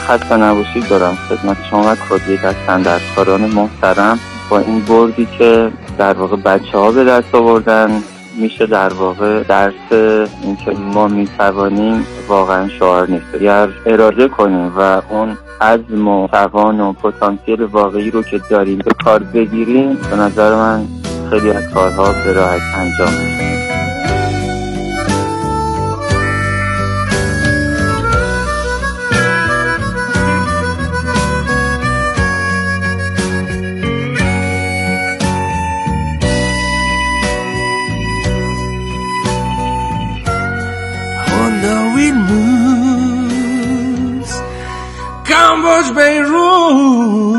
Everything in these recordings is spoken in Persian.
خسته نباشید دارم خدمت شما و کادیک از صنعتکاران محترم. با این بردی که در واقع بچه‌ها به دست آوردن میشه در واقع درس این که ما میتوانیم واقعا شعار نیست. اگر اراده کنیم و اون عزم و توان و پتانسیل واقعی رو که داریم به کار بگیریم، به نظر من خیلی از کارها به راحت انجام میشه. Cambridge, Beirut,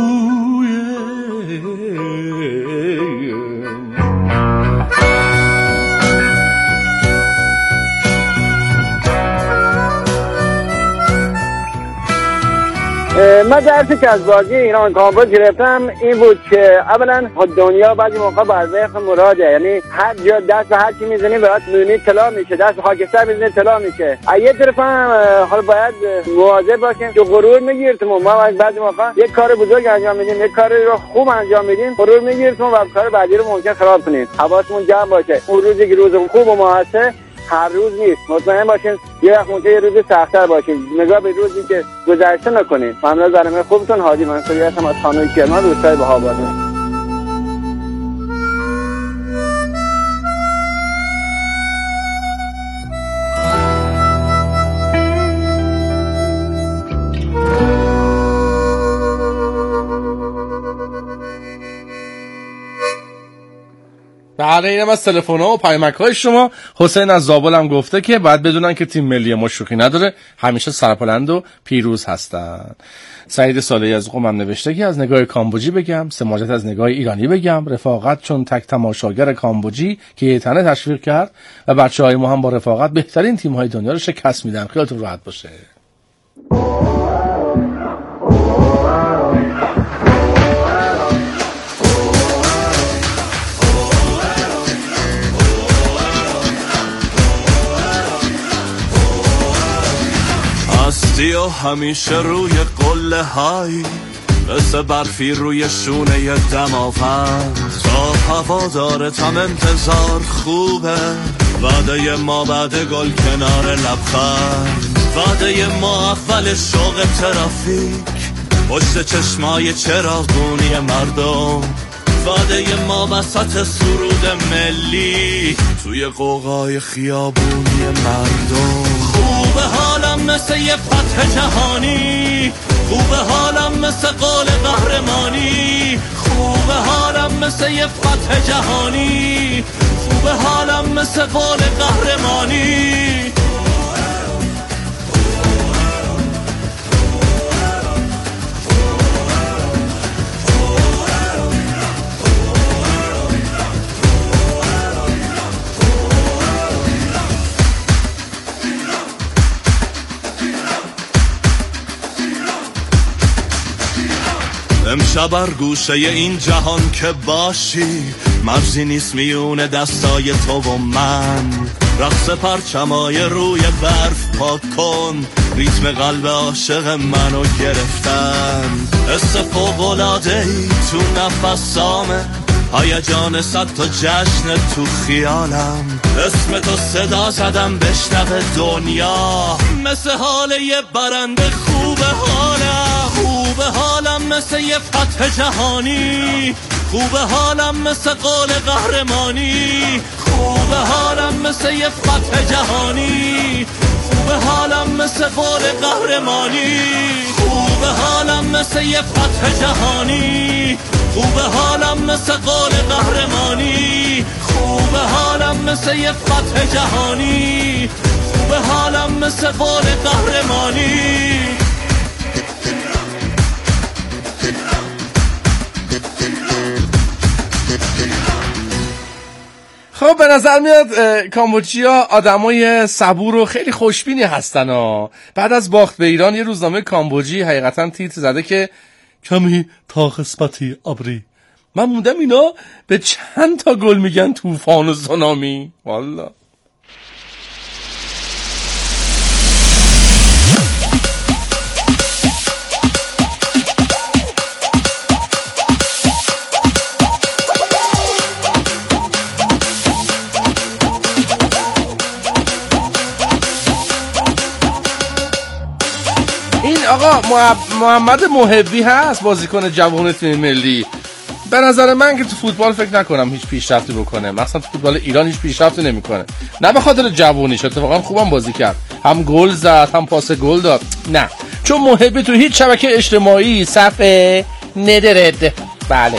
من درسی که از بازی ایران کامبوج گرفتم این بود که اولا دنیا بعضی موقع بر وفق مراده، یعنی هر جا دست هر چی میزنی برات میبینی طلا میشه، دست خاکستر میزنی طلا میشه. یه طرف هم حالا باید مواظب باشیم که غرور میگیرتیم. ما بعضی موقع یک کار بزرگ انجام میدیم، یک کاری رو خوب انجام میدیم، غرور میگیرتیم و کار بعدی رو ممکن خراب کنیم. حواسمون جمع باشه، اون روزی که روز خوب ما هسته هر روز نیست. مطمئن باشین یه وقت ممکنه یه روز سخت‌تر باشه. نگاه به روزی که گذشته نکنین. ممنون از برنامه خوبتون. حاجی منصوری هستم از خانه کرمان، روستای بهاباد. بله اینم از تلفن‌ها و پیامک‌های شما. حسین از زابل هم گفته که باید بدونن که تیم ملی ما شوخی نداره، همیشه سربلند و پیروز هستن. سعید صالحی از قم هم نوشته که از نگاه کامبوجی بگم، سماجت از نگاه ایرانی بگم، رفاقت چون تک تماشاگر کامبوجی که یه تنه تشویق کرد و بچه‌های ما هم با رفاقت بهترین تیم‌های دنیا رو شکست میدن. خیالتون راحت باشه. هستی و همیشه روی قله های مثل برفی روی شونه دماوند، تا هوادارتم انتظار خوبه، وعده ما بعد گل کنار لبخند، وعده ما اول شوق ترافیک پشت چشمای چراغونی مردم، وعده ما وسط سرود ملی توی قوقای خیابونی مردم. خوبه حالم مثل یه فتح جهانی، خوبه حالم مثل قول قهرمانی، خوبه حالم مثل یه فتح جهانی، خوبه حالم مثل قول قهرمانی. امشب بر گوشه این جهان که باشی، مرزی نیست میونه دستای تو و من، رقص پرچمای روی برف پاک کن، ریتم قلب عاشق منو گرفتن، حس فوق‌العاده‌ای تو نفسامه، هیجان صد تا جشن تو خیالم، اسم تو صدا زدم بشنوه دنیا، مثل حال یه برنده خوبه حالم، خوبه حالم مثل یه فتح جهانی، خوبه حالم مثل قول قهرمانی، خوبه حالم مثل یه فتح جهانی، خوبه حالم مثل قول قهرمانی، خوبه حالم مثل یه فتح جهانی، خوبه حالم مثل قول قهرمانی، خوبه حالم مثل یه فتح جهانی، خوبه حالم مثل قول قهرمانی. خب به نظر میاد کامبوجیا آدمای صبور و خیلی خوشبینی هستن ها. بعد از باخت به ایران یه روزنامه کامبوجی حقیقتا تیتر زده که کمی تا قسمتی ابری. من موندم اینا به چند تا گل میگن طوفان و سونامی. والله این آقا محمد محبی هست بازیکن جوان تیم ملی. به نظر من که تو فوتبال فکر نکنم هیچ پیشرفتی بکنه، مثلا تو فوتبال ایران هیچ پیشرفتی نمیکنه. نه به خاطر جوونیش، اتفاقا خوبم بازی کرد، هم گل زد هم پاس گل داد. نه، چون محبی تو هیچ شبکه اجتماعی صفحه ندارد. بله.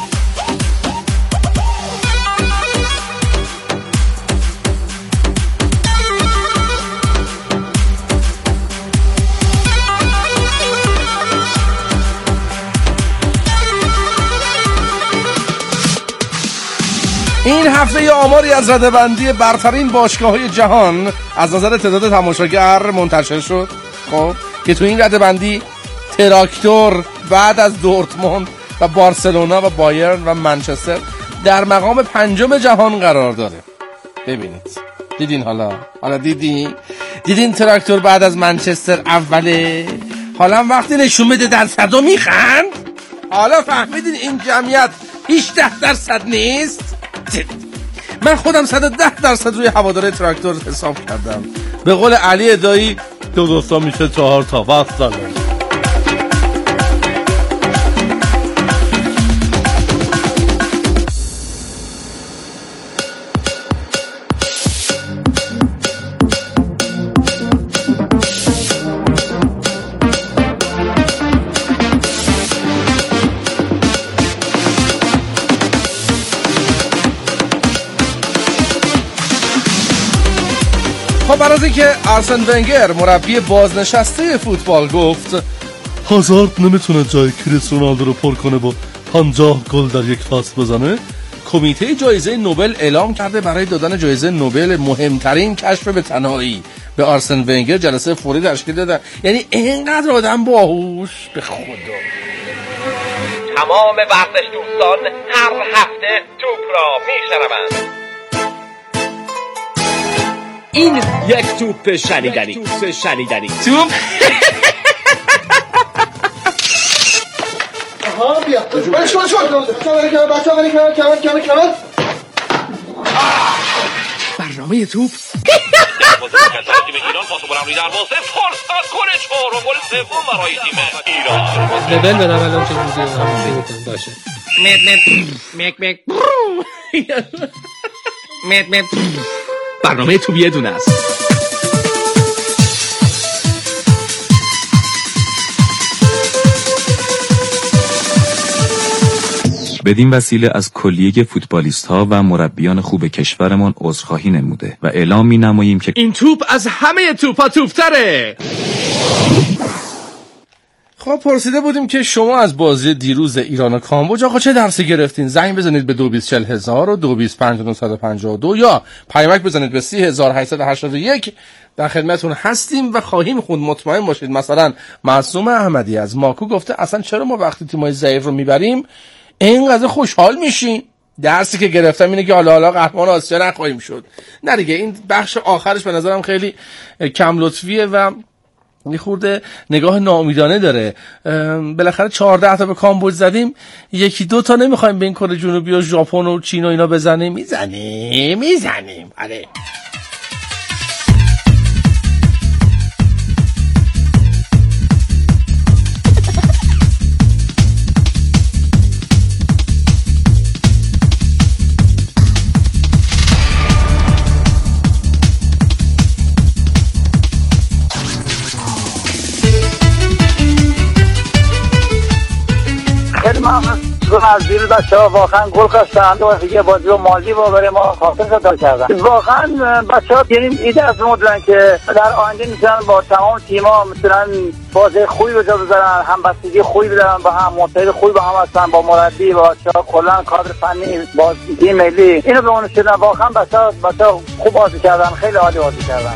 این هفته یه آماری از رده‌بندی برترین باشگاه‌های جهان از نظر تعداد تماشاگر منتشر شد. خب که تو این رده‌بندی تراکتور بعد از دورتموند و بارسلونا و بایرن و منچستر در مقام 5 جهان قرار داره. ببینید، دیدین حالا دیدین تراکتور بعد از منچستر اوله. حالا وقتی نشون بده درصدو میخند، حالا فهمیدین این جمعیت هیچ 10% نیست. من خودم 110% روی هواداره تراکتور حساب کردم. به قول علی ادایی 2 تا میشه 4 تا وصل. برای اینکه آرسن ونگر مربی بازنشسته فوتبال گفت هازارد نمیتونه جای کریس رونالدو رو پر کنه با 50 گل در یک فصل بزنه، کمیته جایزه نوبل اعلام کرده برای دادن جایزه نوبل مهمترین کشف به تنهایی به آرسن ونگر جلسه فوری تشکیل دادن. یعنی اینقدر آدم باهوش، به خدا. تمام ورزش دوستان هر هفته توپ را میشنوند. این یک توپ شنیدنی. توپ آها بیا شما برنامه توپ ایران پاس بلندی دروازه فرصت گل 4 گل سوم برای تیم ایران. لول بدم الان چه چیزی هم باشه. مت برنامه توپ یه دونه است. بدین وسیله از کلیه فوتبالیست ها و مربیان خوب کشورمان عذرخواهی نموده و اعلام می نماییم که این توپ از همه توپا توپ‌تره. خب پرسیده بودیم که شما از بازی دیروز ایران و کامبوج آقا چه درسی گرفتین؟ زنگ بزنید به 224000 و 225952 یا پیامک بزنید به 30881. در خدمتتون هستیم و خواهیم خوند. مطمئن باشید. مثلا معصوم احمدی از ماکو گفته اصلا چرا ما وقتی تیمای ضعیف رو میبریم اینقدر خوشحال میشیم؟ درسی که گرفتم اینه که حالا قهرمان آسیا نخواهیم شد. نه دیگه، این بخش آخرش به نظرم خیلی کم لطفیه و یه خورده نگاه ناامیدانه داره. بالاخره 14 تا به کامبوج زدیم، 1-2 تا نمیخوایم به این کره جنوبی و ژاپن و چین و اینا بزنیم. میزنیم. آره. از دیروز بچه‌ها واقعا گل خواستن و دیگه بازی رو مالی با برای ما خاطر ادا کردن. واقعا بچه‌ها یعنی ایده از مدلن که در آینده میتونن با تمام تیم‌ها مثلا بازی خوبی به جا بذارن، همبستگی خوبی بدن با هم، متحد خوبی با هم هستن، با مربی با بچه‌ها کلا کادر فنی با تیم ملی اینو به اون رسیدن. واقعا بچه‌ها خوب بازی کردن، خیلی عالی بازی کردن.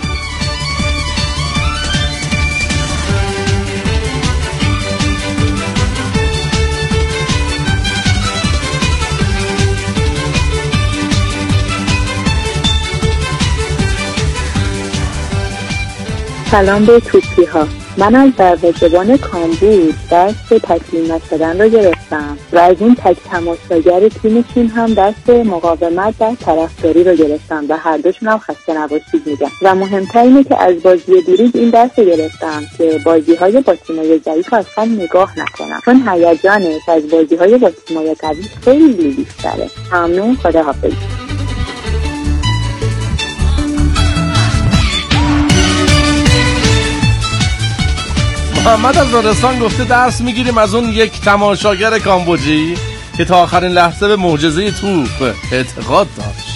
سلام به توپی ها. من از دروازه‌بان کامبوج درس تسلیم نشدن رو گرفتم و از این تک تماشاگر تیمشون هم درس مقاومت در طرفداری رو گرفتم و هر دوشون هم خسته نباشید میگم. و مهمتر اینه که از بازی دیروز این درس رو گرفتم که بازی‌های با تیم‌های ضعیف اصلا نگاه نکنم، چون هیجانش از بازی‌های با تیم‌های قوی خیلی بیشتره. ممنون، خداحافظ. محمد از زارستان گفته درس میگیریم از اون یک تماشاگر کامبوجی که تا آخرین لحظه به معجزه توپ اعتقاد داشت.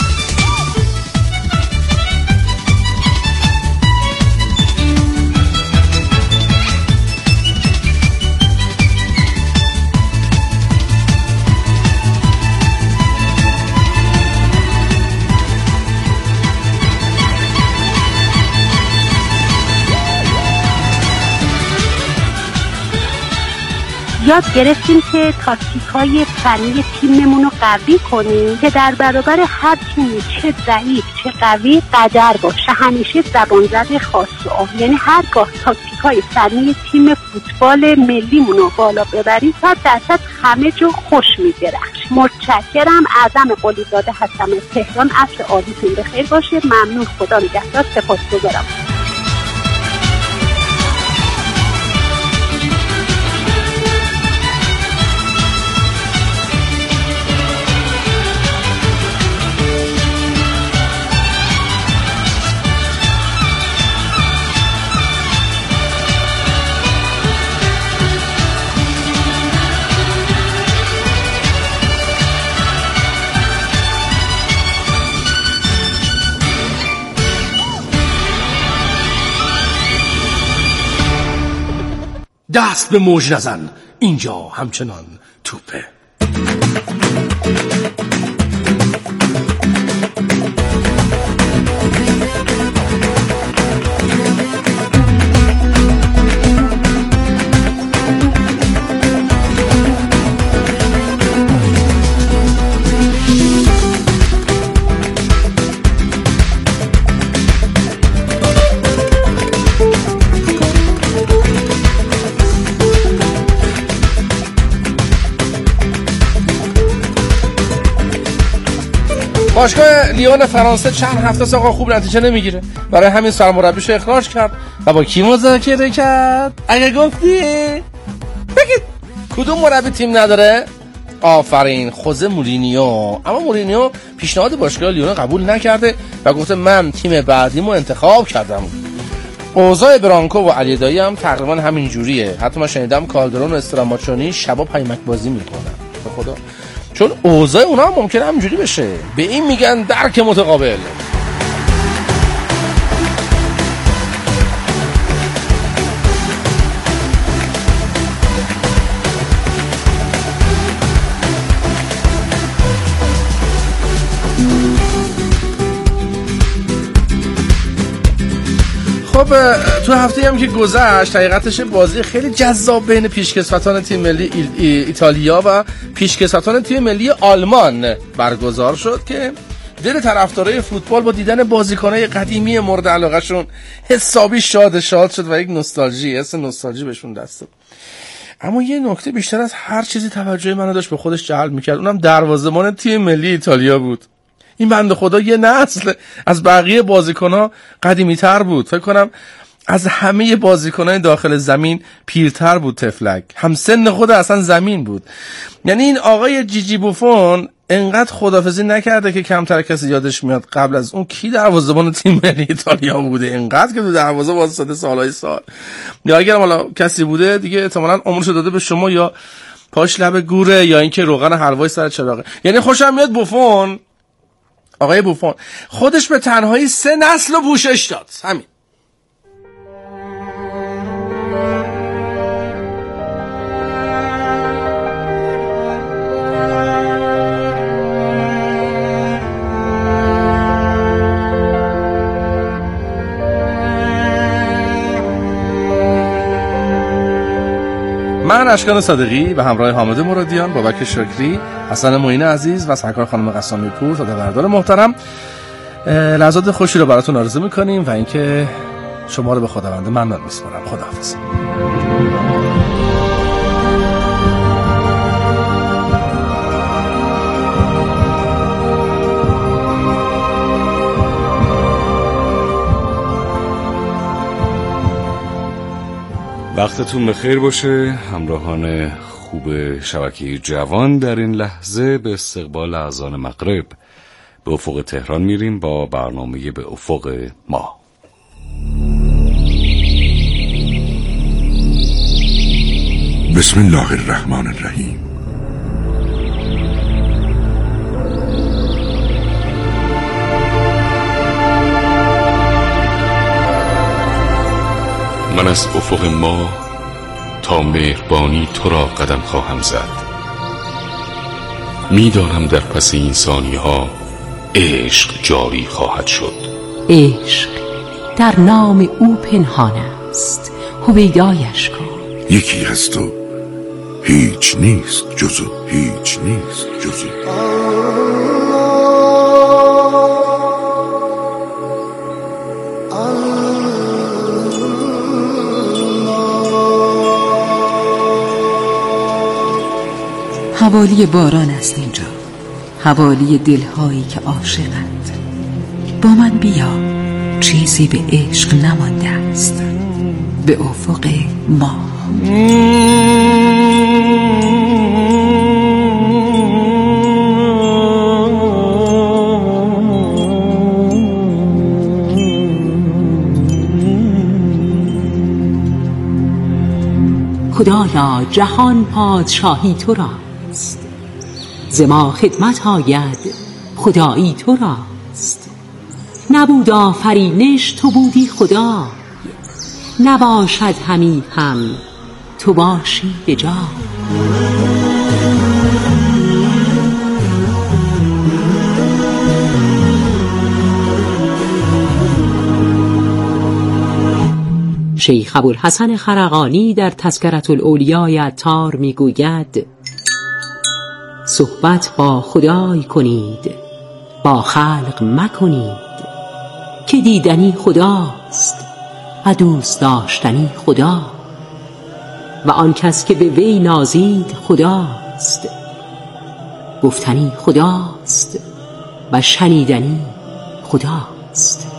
یاد گرفتیم که تاکتیک‌های فنی تیممون رو قوی کنیم که در برابر هر تیمی چه ضعیف چه قوی قدر باشه. همیشه زبانزد خاص و یعنی هرگاه تاکتیک‌های فنی تیم فوتبال ملیمون رو بالا ببریم 100% همه جو خوش می‌درخش. متشکرم. اعظم قلیزاده هستم از تهران. عصر عالیتون بخیر باشه. ممنون. خدا نگهدار. سپاسگزارم. دست به موج نزن، اینجا همچنان توپه. باشگاه لیون فرانسه چند هفته است آقا خوب نتیجه نمیگیره، برای همین سرمربیشو اخراج کرد و با کی مذاکره کرد؟ اگه گفتی بگید کدوم مربی تیم نداره؟ آفرین، خوزه مورینیو. اما مورینیو پیشنهاد باشگاه لیون قبول نکرده و گفته من تیم بعدیمو انتخاب کردم. اوضاع برانکو و علی دایی هم تقریبا همین جوریه. حتی من شنیدم کالدرون و استراماچونی شبا پیمک بازی میکنن. به خدا، چون اوضاع اونا هم ممکنه همینجوری بشه. به این میگن درک متقابل. خب تو هفته هم که گذشت حقیقتش بازی خیلی جذاب بین پیشکسوتان تیم ملی ایتالیا و پیشکسوتان تیم ملی آلمان برگزار شد که دل طرفدارای فوتبال با دیدن بازیکنای قدیمی مورد علاقه‌شون حسابی شاد شد و یک حس نوستالژی بهشون دست داد. اما یه نکته بیشتر از هر چیزی توجه منو داشت به خودش جلب می‌کرد، اونم دروازه‌بان تیم ملی ایتالیا بود. این بنده خدا یه نسل از بقیه بازیکن‌ها قدیمی‌تر بود. فکر کنم از همه بازیکن‌های داخل زمین پیرتر بود. تفلک هم سن خود اصلا زمین بود. یعنی این آقای جیجی بوفون انقدر خدافظی نکرده که کمتر کسی یادش میاد قبل از اون کی دروازه‌بان تیم ملی ایتالیا بوده. انقدر که تو دروازه واسطه سالهای سال، یا اگر حالا کسی بوده دیگه احتمالاً عمرشو داده به شما، یا پاش لب گوره، یا اینکه روغن حلوای سر چراغه. یعنی خوشم میاد بوفون، آقای بوفون خودش به تنهایی 3 نسل رو پوشش داد. همین. من اشکان صادقی به همراه حامد مرادیان، بابک شکری، حسن معین عزیز و سرکار خانم قسامی پور تا دوردار محترم لحظات خوشی رو براتون آرزو میکنیم و اینکه شما رو به خداوند منان میسپارم. خداحافظ. وقتتون بخیر باشه همراهان خوب شبکه جوان. در این لحظه به استقبال اذان مغرب به افق تهران میریم با برنامه به افق ما. بسم الله الرحمن الرحیم. من از افق ما تا مهربانی تو را قدم خواهم زد. میدانم در پس این ثانیه ها عشق جاری خواهد شد. عشق در نام او پنهان است، هویدایش کن. یکی هست و هیچ نیست جزو، هیچ نیست جزو. حوالی باران است اینجا، حوالی دلهایی که عاشقند. با من بیا، چیزی به عشق نمانده است. به افق ما. خدایا جهان پادشاهی تو راست، ز ما خدمت آید خدایی تو راست. نبود آفرینش تو بودی خدا، نباشد همی هم تو باشی به جا. شیخ ابوالحسن خرقانی در تذکرة الاولیاء عطار میگوید صحبت با خدای کنید، با خلق مکنید، که دیدنی خداست و دوست داشتنی خدا، و آن کس که به وی نازید خداست، گفتنی خداست و شنیدنی خداست.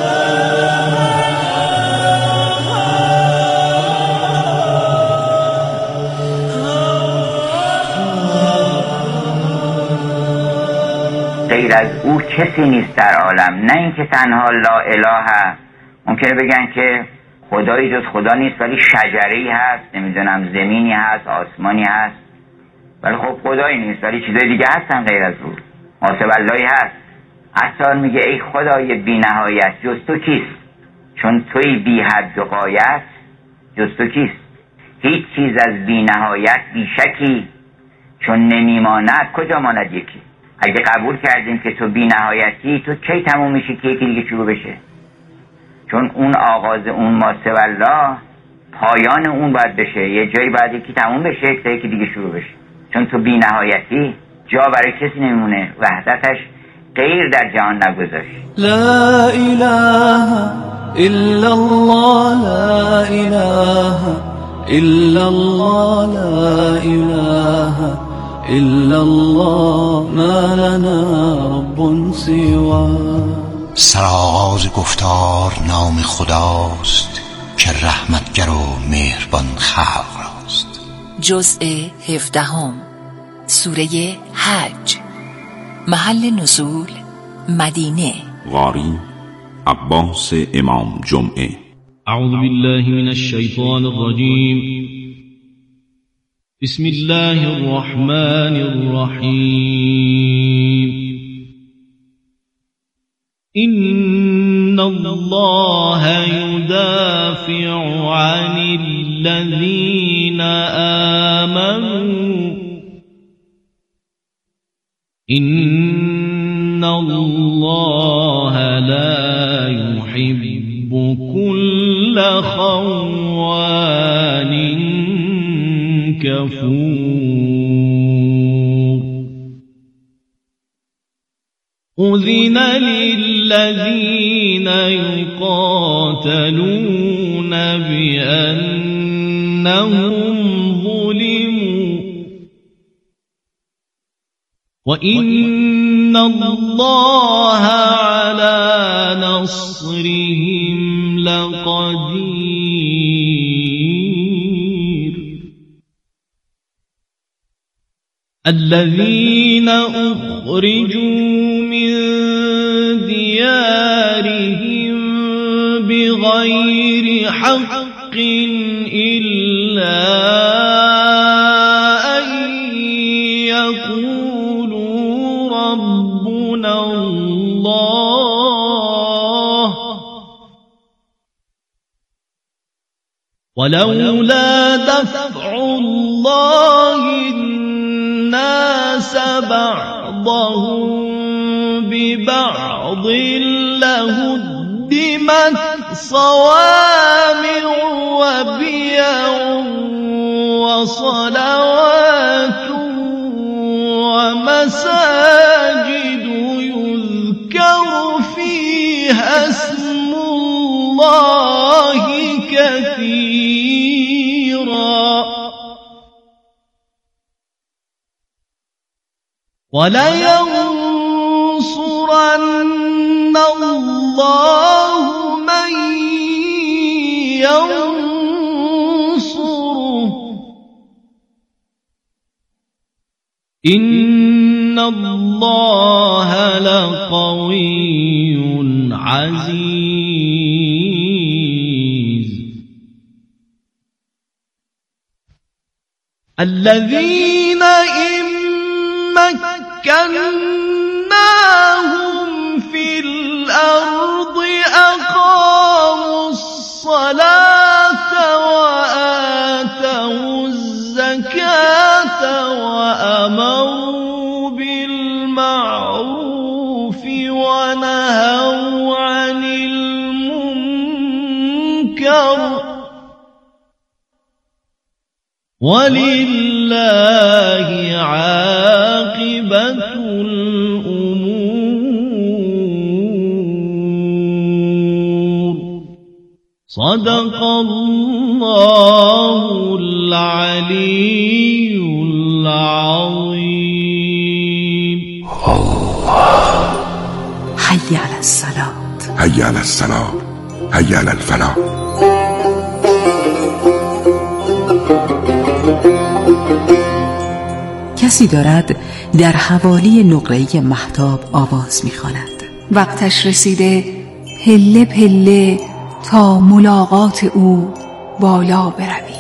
غیر از او کسی نیست در عالم، نه اینکه تنها لا اله. ممکنه بگن که خدایی جز خدا نیست، ولی شجره‌ای هست، نمیدونم زمینی هست، آسمانی هست، ولی خب خدایی نیست، ولی چیزای دیگه هستن غیر از او. ماسو اللهی هست. عطار میگه ای خدای بی نهایت، جز تو کیست؟ چون توی بی حد و غایت، جز تو کیست؟ هیچ چیز از بی نهایت بی شکی، چون نمیماند کجا ماند یکی. اگه قبول کردیم که تو بی نهایتی، تو کی تموم میشه که یکی دیگه شروع بشه؟ چون اون آغاز اون ماسو الله، پایان اون باید بشه، یه جایی باید یکی تموم بشه تا یکی دیگه شروع بشه. چون تو بی نهایتی، جا برای کسی نمیمونه، وحدتش غیر در جهان نگذاشت. لا اله الا الله، لا اله الا الله، لا اله الا الله، ما لنا رب سوا. سرآغاز گفتار نام خداست، که رحمتگر و مهربان خلق راست. جزء 17 سوره حج. محل نزول مدینه. قاری عباس امام جمعه. اعوذ بالله من الشیطان الرجیم. بسم الله الرحمن الرحیم. إن الله يدافع عن الذين آمنوا إن الله لا يحب كل خوان كفور. أذن للذين يقاتلون بأنهم ظلموا وإن الله على نصرهم لقدير الذين أخرجوا من ديارهم بغير حق إلا أن يقولوا ربنا الله ولولا دفع الله الناس بعضهم ببعض لهدمت صوامع وبيع وصلوات ومساجد يذكر فيها اسم الله كثيرا ولينصرن الله من ينصره إن الله لقوي عزيز الذين إن مكناهم في الأرض أقاموا الصلاة وآتوا الزكاة وأمروا بالمعروف ونهوا عن المنكر ولله عاقبة الأمور صدق الله العلي العظيم حي على الصلاة حي على الصلاة حي على الفلاح. کسی دارد در حوالی نقره مهتاب آواز می‌خواند. وقتش رسیده پله پله تا ملاقات او بالا بروی.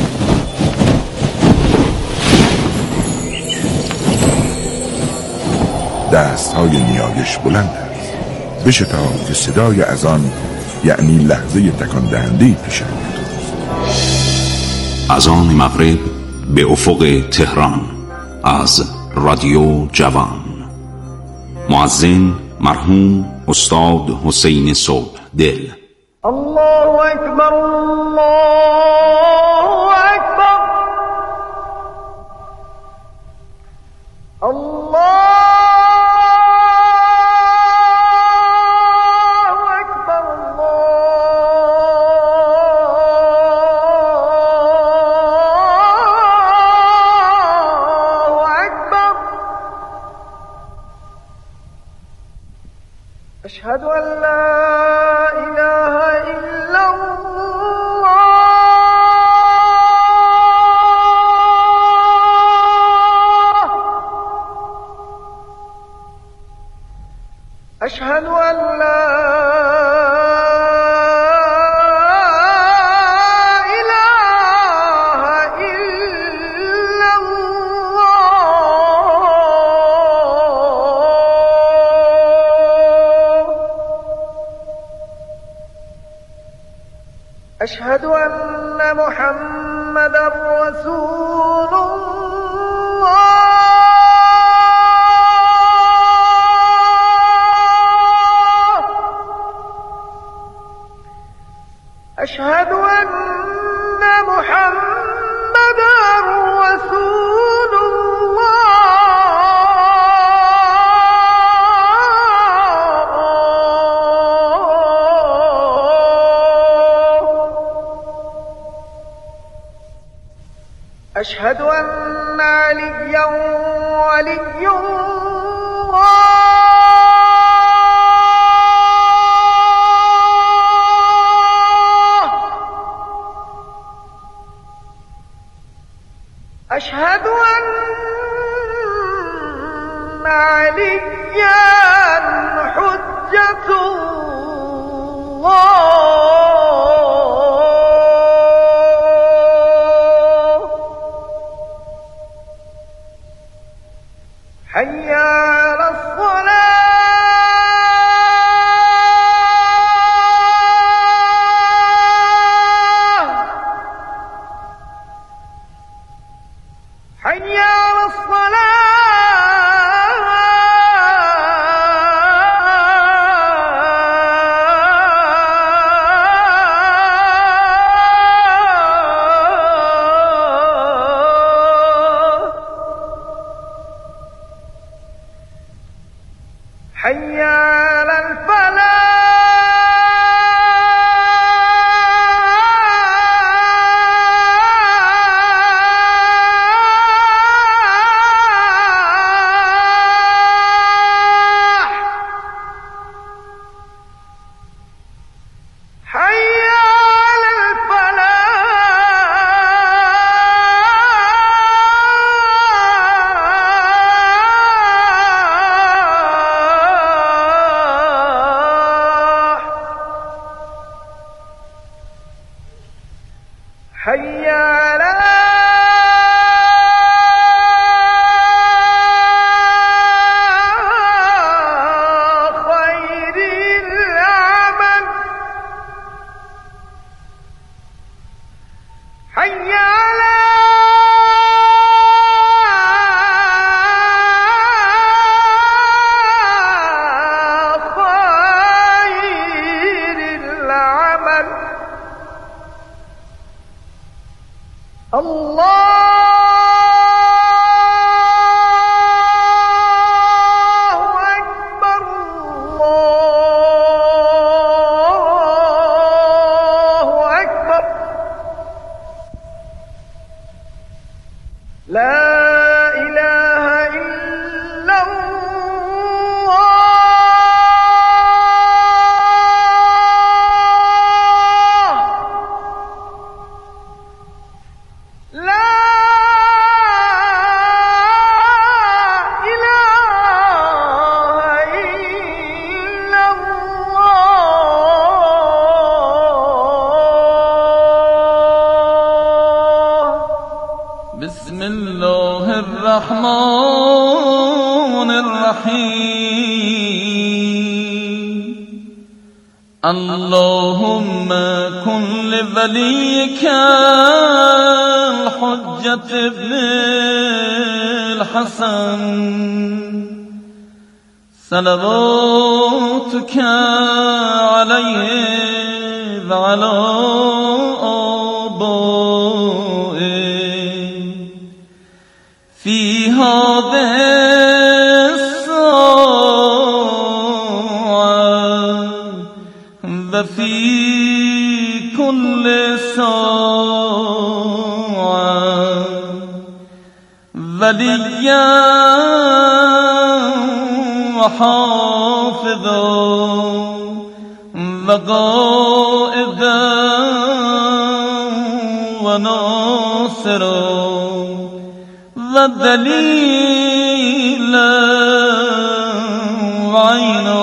دستهای نیایش بلند است. بشتاب که صدای اذان یعنی لحظه تکان دهنده پیش روی توست. اذان مغرب به افق تهران از رادیو جوان. مؤذن مرحوم استاد حسین صبح دل. الله اکبر الله اکبر الله أشهد أن لا إله إلا الله أشهد أن لا أشهد أن محمدا رسول الله أشهد أن محمدا رسول الله أشهد أن عليا ولي الله أشهد أن عليا حجة الله حي على الصلاة حي على حي على الفلاح حي على الفلاح حي على خير العمل حي على خير العمل الله أكبر الله أكبر لا إله إلا الله لا إله إلا الله بسم الله الرحمن الرحيم اللهم كن لوليك الحجة ابن الحسن صلواتك عليه وعلى آبائه في هذه الساعة وفي كل ساعة وليا وحافظا وقائدا وناصرا ودليلا وعينا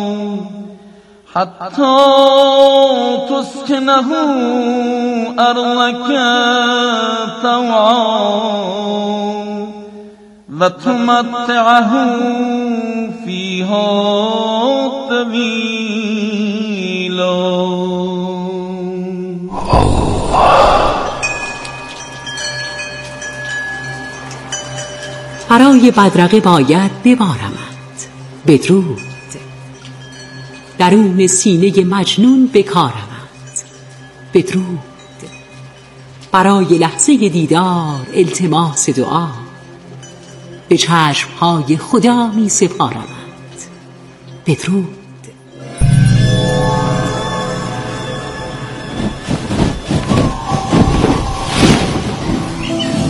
حتى تسكنه أرضك طوعا وتمتعه فيها طويلا. برای بدرقه باید ببارمد بدرود، درون سینه مجنون بکارمد بدرود، برای لحظه دیدار التماس دعا به چشمهای خدا می سپارمد بدرود.